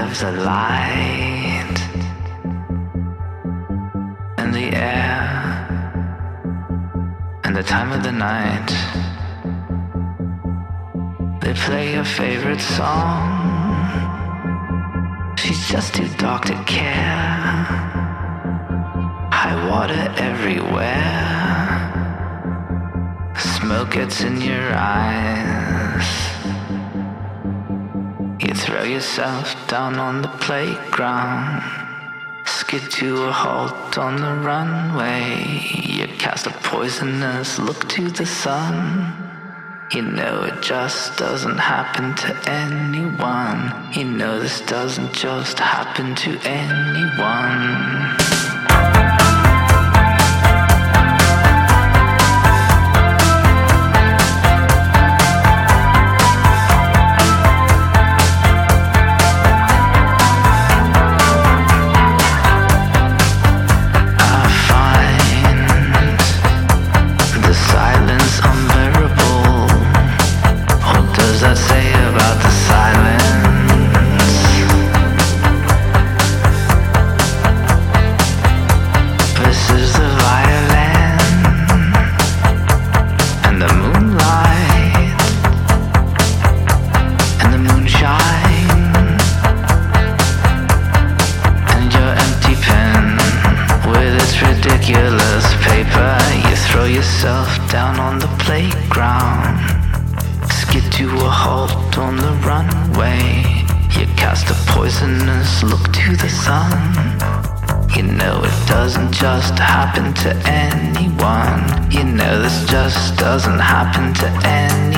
of the light and the air and the time of the night. They play your favorite song. She's just too dark to care. High water everywhere. Smoke gets in your eyes. You throw yourself down on the playground. Skid to a halt on the runway. You cast a poisonous look to the sun. You know it just doesn't happen to anyone. You know this doesn't just happen to anyone. Down on the playground, skid to a halt on the runway. You cast a poisonous look to the sun. You know it doesn't just happen to anyone. You know this just doesn't happen to anyone.